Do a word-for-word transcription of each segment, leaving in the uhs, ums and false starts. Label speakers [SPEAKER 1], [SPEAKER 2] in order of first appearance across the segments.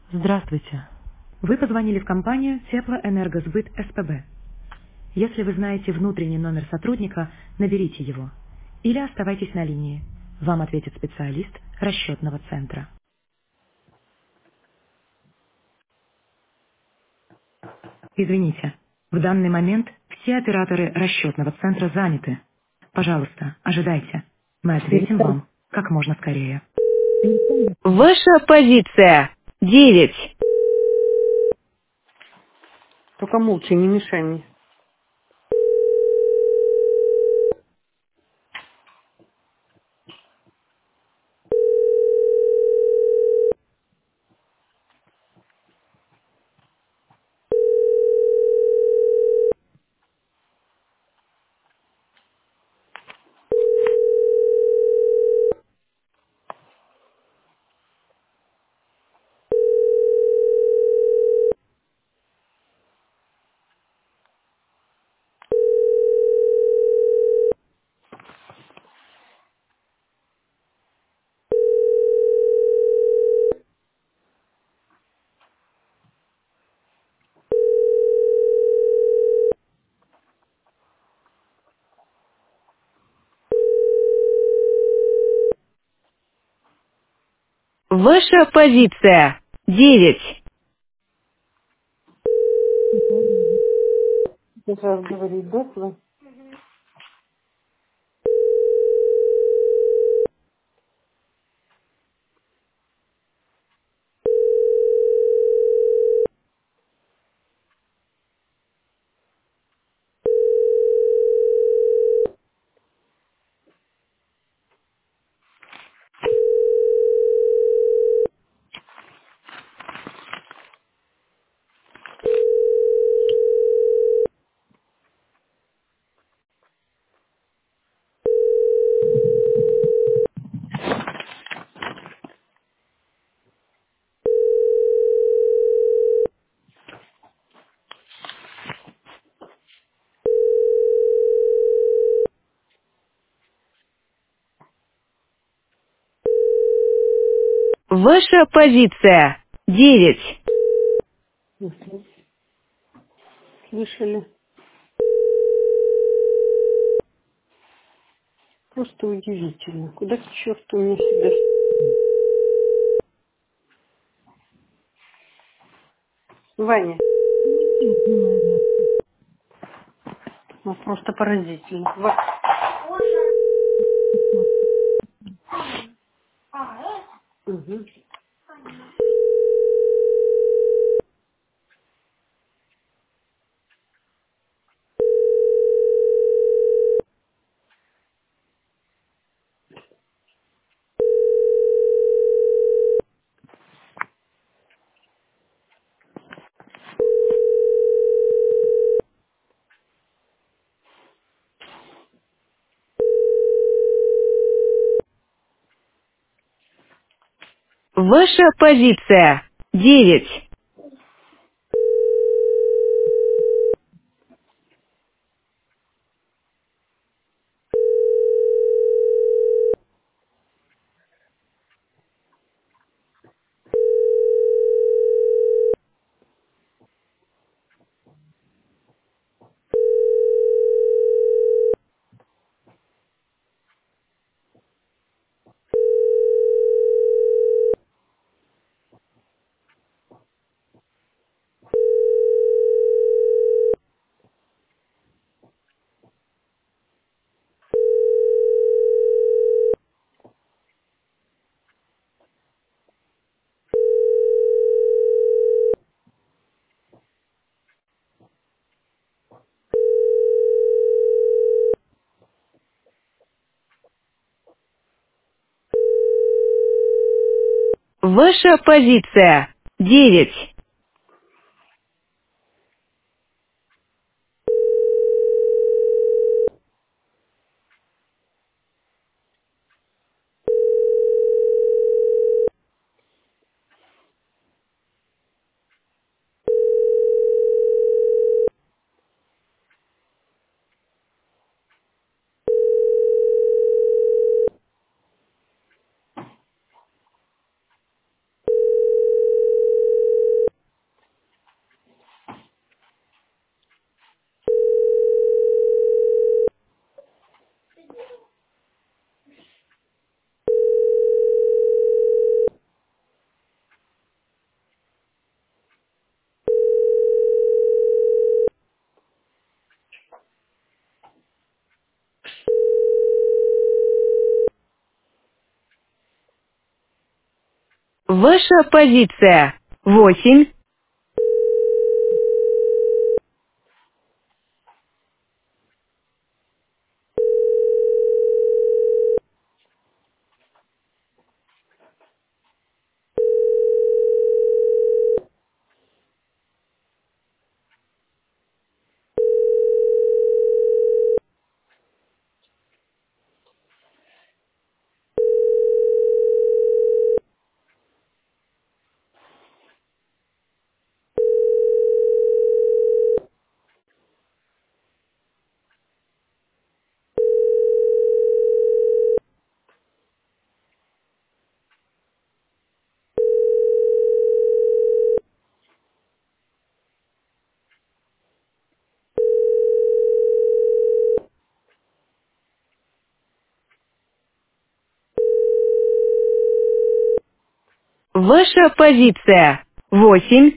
[SPEAKER 1] Здравствуйте. Вы позвонили в компанию Теплоэнергосбыт СПБ. Если вы знаете внутренний номер сотрудника, наберите его. Или оставайтесь на линии. Вам ответит специалист расчетного центра. Извините, в данный момент все операторы расчетного центра заняты. Пожалуйста, ожидайте. Мы ответим вам как можно скорее. Ваша позиция. Девять.
[SPEAKER 2] Только молча, не мешай мне.
[SPEAKER 1] Ваша позиция. Девять.
[SPEAKER 2] Сейчас говорит, да, свой?
[SPEAKER 1] Ваша позиция. Девять.
[SPEAKER 2] Мгм. Слышали? Просто удивительно. Куда к черту мне всегда... Ваня, ну просто поразительно. Ва- Мгм.
[SPEAKER 1] Ваша позиция. Девять. Ваша позиция. Девять. Ваша позиция. Восемь. Ваша позиция. Восемь.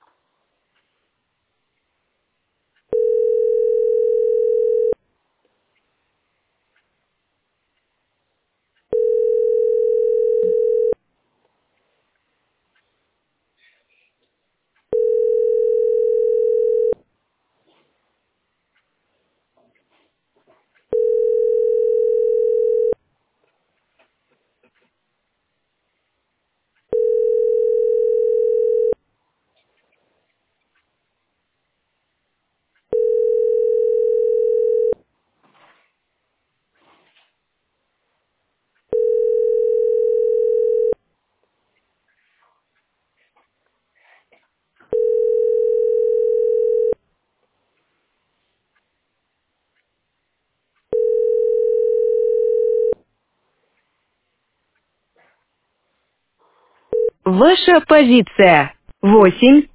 [SPEAKER 1] Ваша позиция. Восемь.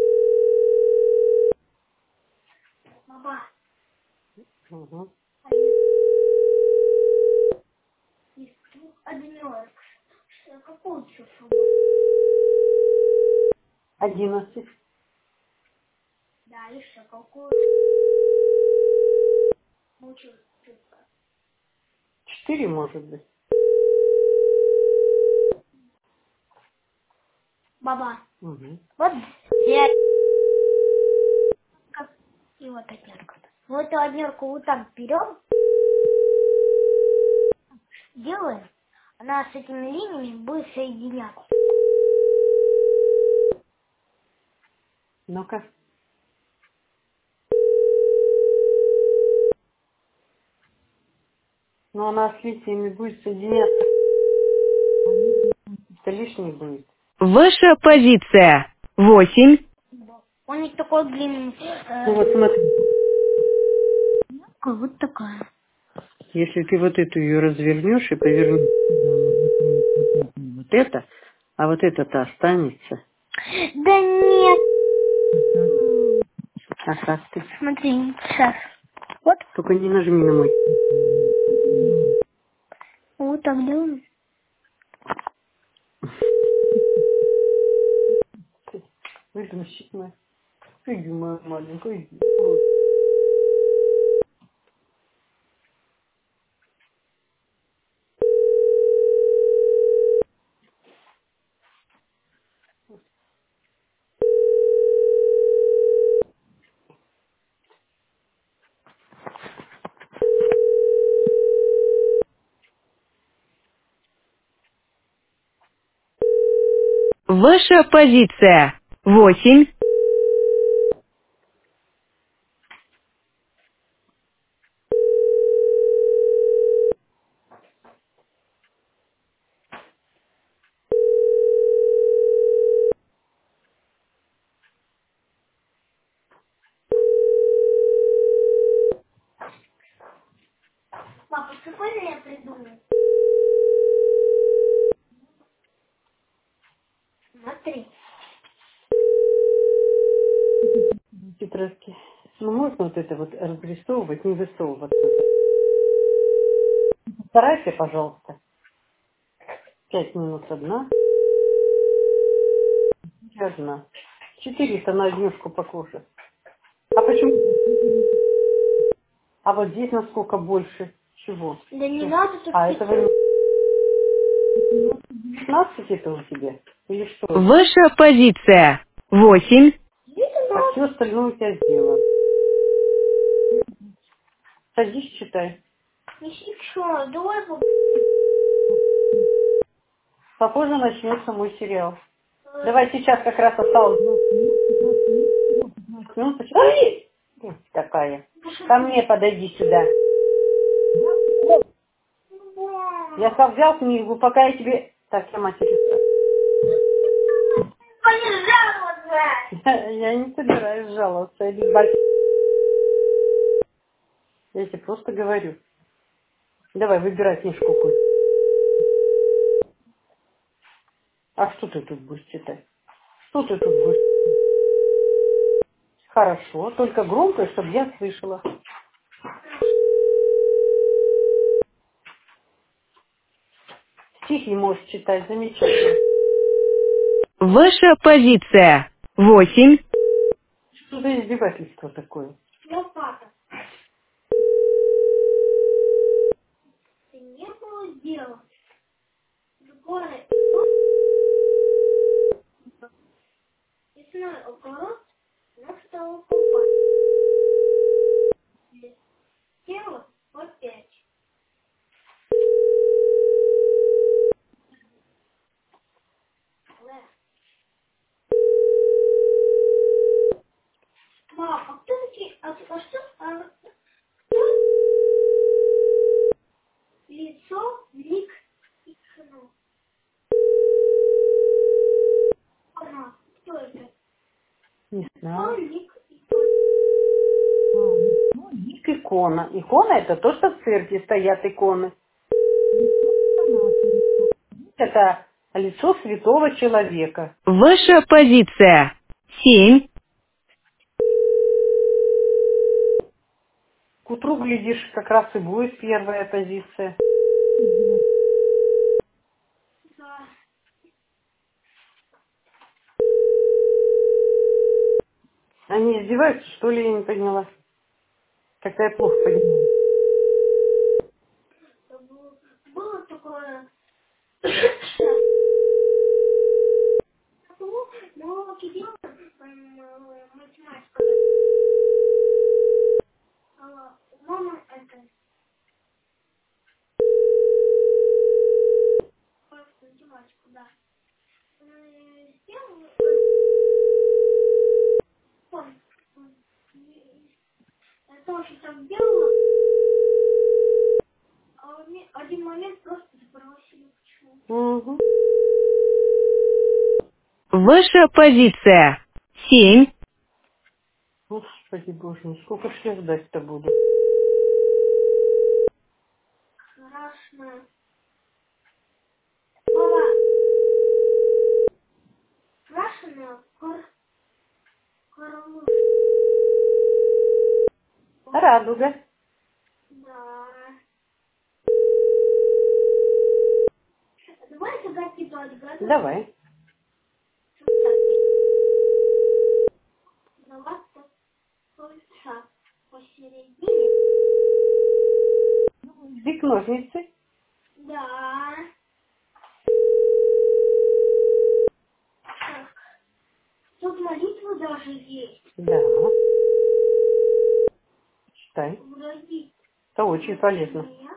[SPEAKER 2] Угу. Одиннадцать. Четыре, может быть. Угу. Ну-ка. Но она с листьями будет соединяться. Это лишний будет.
[SPEAKER 1] Ваша позиция. Восемь.
[SPEAKER 2] Ну вот смотри. Если ты вот эту ее развернешь и повернешь, вот это, а вот это-то останется. А как ты? Только не нажми на мой. Выгнущик мой. Иди, моя маленькая, иди. Ой.
[SPEAKER 1] Ваша позиция. Восемь.
[SPEAKER 2] Тетрадки. Ну, можно вот это вот разрисовывать, не высовываться. Старайся, пожалуйста. Пять минут одна, и одна. Четыре-то на однушку покушать. А почему? А вот здесь насколько больше? Чего? А, этого не пятнадцать это у тебя? Или что?
[SPEAKER 1] Ваша позиция. Восемь.
[SPEAKER 2] А все остальное у тебя сделано. Садись, читай.
[SPEAKER 3] Ничего, давай по-
[SPEAKER 2] Попозже начнется мой сериал. Давай сейчас как раз осталось двадцать минут. Ай! Ты такая. Ко мне подойди сюда. Я сам взял книгу, пока я тебе... Так, я матерюсь.
[SPEAKER 3] Пожалуйста.
[SPEAKER 2] Я не собираюсь жаловаться. Я без большой- я тебе просто говорю. Давай, выбирай книжку какую. А что ты тут будешь читать? Что ты тут будешь? Хорошо, только громко, чтобы я слышала. Стихи можешь читать, замечательно.
[SPEAKER 1] Ваша позиция. Восемь.
[SPEAKER 2] Что за издевательство такое?
[SPEAKER 3] Ну, папа, ты не было дела. Другое, весной огород, на стол купать. Тело опять. Мам, а кто такие, а, а что, а, кто лицо, лик и кно? Кно, кто это?
[SPEAKER 2] Не
[SPEAKER 3] Кто,
[SPEAKER 2] знаю.
[SPEAKER 3] лик и кно?
[SPEAKER 2] Лик икона. Икона это то, что в церкви стоят иконы. Это лицо святого человека.
[SPEAKER 1] Ваша позиция. Семь.
[SPEAKER 2] К утру, глядишь, как раз и будет первая позиция.
[SPEAKER 3] Да.
[SPEAKER 2] Они издеваются, что ли, я не поняла. Как-то я плохо поняла.
[SPEAKER 3] Было было такое, но уроки делала математика. А, Мама это математику, да. Э, Сделала, ой, я тоже так делала, а в ми- один момент просто забросили почему-то.
[SPEAKER 2] Угу.
[SPEAKER 1] Ваша позиция. Семь.
[SPEAKER 2] Господи боже мой, сколько ж я ждать-то буду.
[SPEAKER 3] Красная. Мама, красная кор, корлы.
[SPEAKER 2] Радуга.
[SPEAKER 3] Да. Давай загадки поотгадываем.
[SPEAKER 2] Давай.
[SPEAKER 3] Золото кольца посередине.
[SPEAKER 2] Бик ножницы.
[SPEAKER 3] Да. Так. Тут молитва даже есть.
[SPEAKER 2] Да. Читай.
[SPEAKER 3] Вроде
[SPEAKER 2] Это очень полезно.
[SPEAKER 3] меня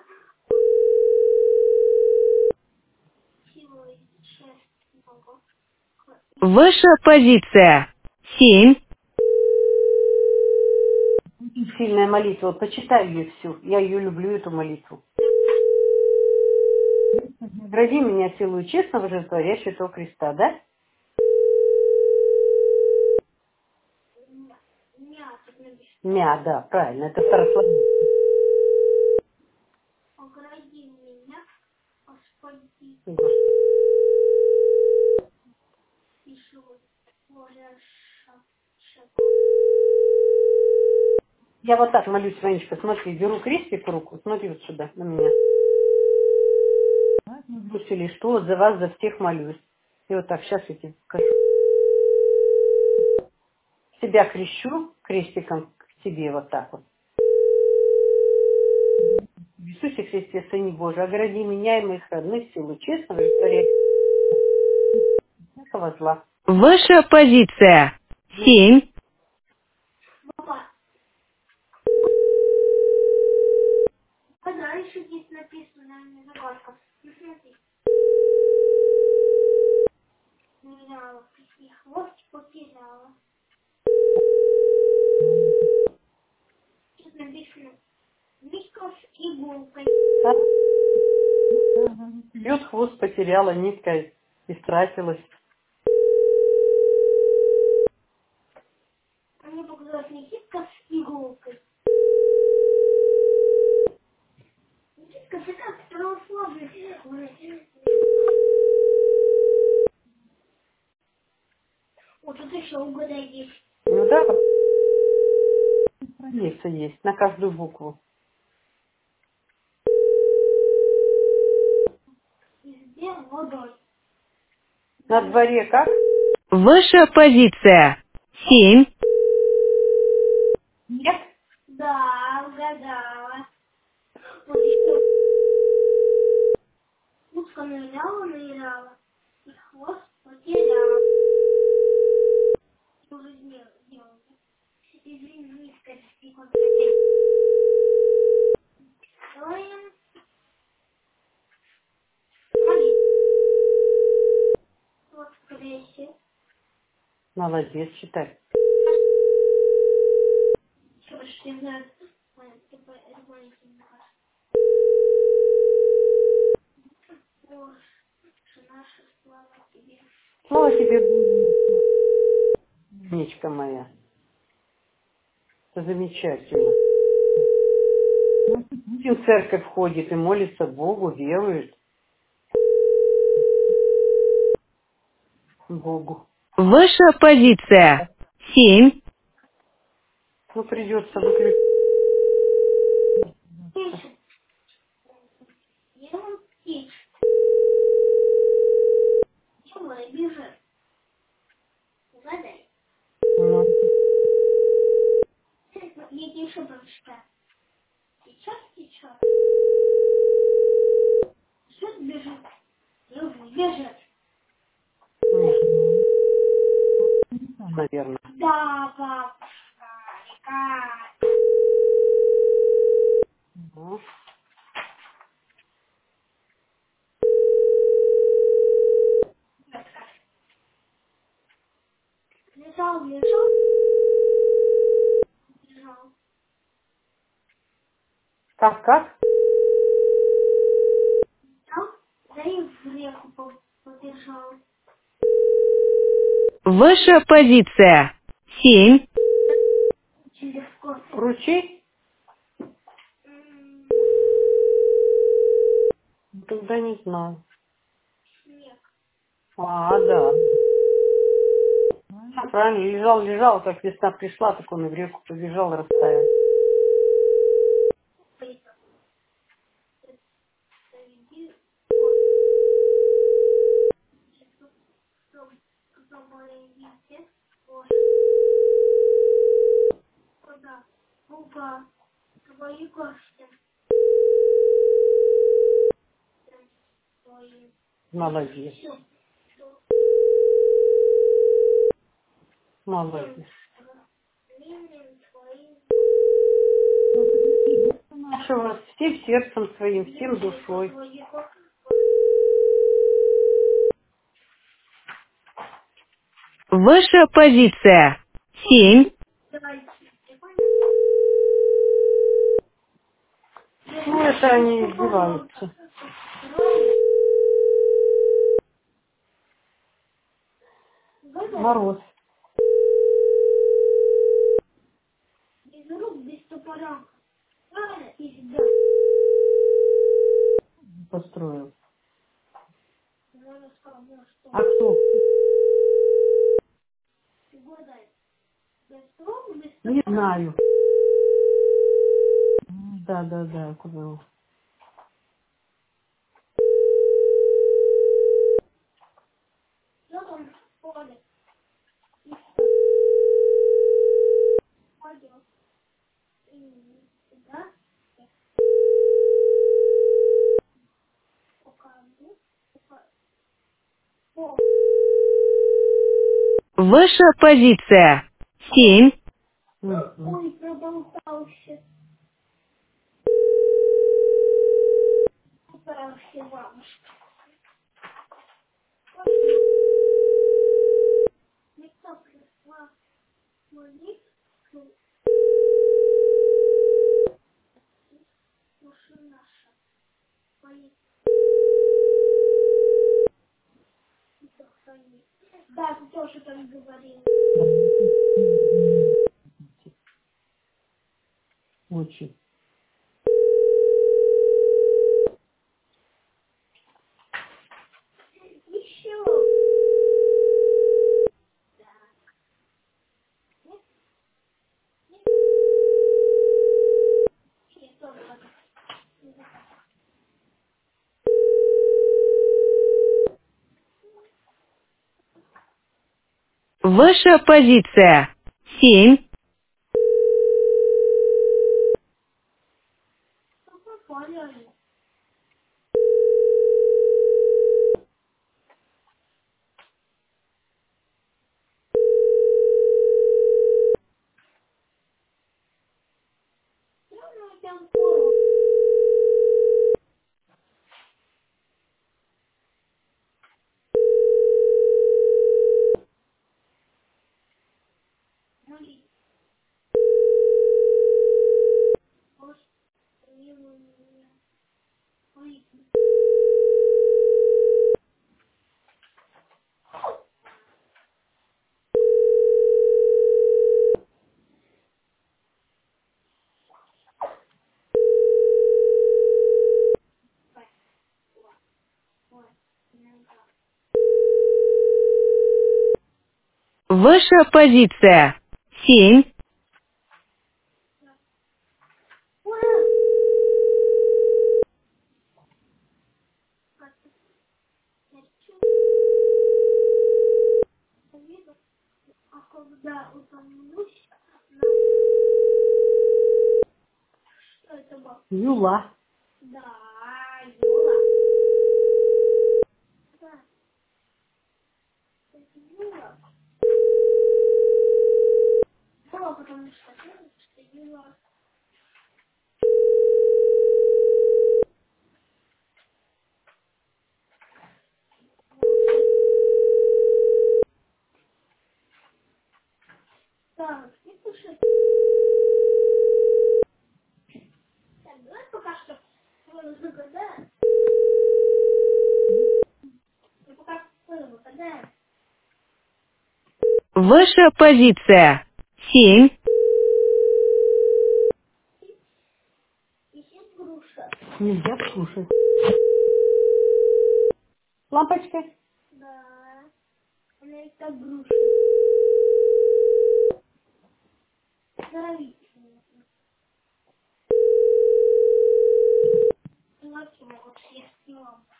[SPEAKER 3] силой честного.
[SPEAKER 1] Ваша позиция. Семь.
[SPEAKER 2] Сильная молитва. Вот почитай ее всю. Я ее люблю, эту молитву. Гради меня силою честного, животворящего этого креста, да?
[SPEAKER 3] Меня тут написано.
[SPEAKER 2] Мя, да, правильно. Это старославянский.
[SPEAKER 3] Огради меня, Господи,
[SPEAKER 2] Господи.
[SPEAKER 3] и живот творящего.
[SPEAKER 2] Я вот так молюсь, Ванечка, смотри, беру крестик в руку, смотри вот сюда, на меня. Слушали, что вот за вас, за всех молюсь. И вот так, сейчас я тебе покажу. Себя крещу крестиком к тебе вот так вот. В Иисусе Христе, Сыне Божий, огради меня и моих родных силу честного и творения. зла.
[SPEAKER 1] Ваша позиция. Семь.
[SPEAKER 3] Папа, а дальше здесь написано загадка. Ну смотри. Ныряла, и хвост потеряла. Тут написано Мишка с иголкой.
[SPEAKER 2] Бьет хвост, потеряла, нитка истратилась.
[SPEAKER 3] А мне показалось Никитка с иголкой. Никитка, ты как православный. Вот тут еще угадай есть.
[SPEAKER 2] Ну да, страница есть на каждую букву.
[SPEAKER 3] Везде водой.
[SPEAKER 2] На дворе как?
[SPEAKER 1] Ваша позиция. Семь.
[SPEAKER 2] Нет.
[SPEAKER 3] Да, угадала. Вот еще утка ныряла, ныряла. И хвост потеряла. Уже сделала. Извини, низко секунд. Строим. Смотри. Вот в кресе.
[SPEAKER 2] Молодец, читай.
[SPEAKER 3] Что ж, я знаю, это маленький показ. Боже, наша слава тебе.
[SPEAKER 2] Слава тебе, Нечка моя. Это замечательно. И в церковь ходит и молится Богу, верует Богу.
[SPEAKER 1] Ваша позиция. Семь.
[SPEAKER 2] Ну, придется выключить.
[SPEAKER 3] Пишет. Делаем птичку. Белая бежит. Угадай.
[SPEAKER 2] Ну,
[SPEAKER 3] Я тебе еще прочитаю. Сейчас, сейчас. Бежит, бежит. Люблю, бежит.
[SPEAKER 2] наверное.
[SPEAKER 3] Да, бабушка. Как?
[SPEAKER 2] Ну,
[SPEAKER 3] Лежал, лежал. Лежал.
[SPEAKER 2] Как, как?
[SPEAKER 3] Там, да и в реку по- побежал.
[SPEAKER 1] Ваша позиция. Семь.
[SPEAKER 3] Через кот.
[SPEAKER 2] Ручей?
[SPEAKER 3] М,
[SPEAKER 2] Тогда не знаю.
[SPEAKER 3] Снег.
[SPEAKER 2] А, да. А, правильно, лежал, лежал, как весна пришла, так он и в реку побежал и растаял.
[SPEAKER 3] Заведи. Чтобы видеть. Куда? Куда? Твои гости. Твои.
[SPEAKER 2] Молодец,
[SPEAKER 3] Все.
[SPEAKER 2] молодец.
[SPEAKER 3] Ленин твои.
[SPEAKER 2] Нашего всем сердцем своим, всем душой.
[SPEAKER 3] Твои.
[SPEAKER 1] Ваша позиция. Семь.
[SPEAKER 3] Давайте.
[SPEAKER 2] Ну, это они издеваются. Мороз
[SPEAKER 3] Без рук, без топора. Правильно? И да.
[SPEAKER 2] построил.
[SPEAKER 3] Можно сказать, ну что?
[SPEAKER 2] А кто?
[SPEAKER 3] Ты угадай. Без рук, без
[SPEAKER 2] Не
[SPEAKER 3] топора.
[SPEAKER 2] знаю. Да, да, да, куда?
[SPEAKER 3] Я там в поле. И пойдет. И да. Покажу. Покажу. О,
[SPEAKER 1] Ваша позиция. Семь.
[SPEAKER 2] Мгм.
[SPEAKER 3] Ой, проболтался. Проболтался вам. Никто пришла. Молит. Душа наша. Мои дыхания. Да, ты тоже так говорил.
[SPEAKER 2] Очень.
[SPEAKER 3] Еще. Я тоже так.
[SPEAKER 1] Ваша позиция. Семь.
[SPEAKER 3] Какой поняли? Я уже там пору. Молит. Может, милую меня. Молит.
[SPEAKER 1] Ваша позиция. Семь.
[SPEAKER 3] Ура! Как-то я чувствую. А когда утомлюсь, ну, что это было?
[SPEAKER 2] Юла.
[SPEAKER 3] Да, Юла. Да, это Юла. Юла, потому что, что Юла. Так, не слушай. Так, давай пока что загадаем. Я пока загадаем.
[SPEAKER 1] Ваша позиция. Семь.
[SPEAKER 3] Висит груша.
[SPEAKER 2] Нельзя слушать. Лампочка.
[SPEAKER 3] Да, она и как груша. Здоровительная. Ну, вот я вот съесть лампу.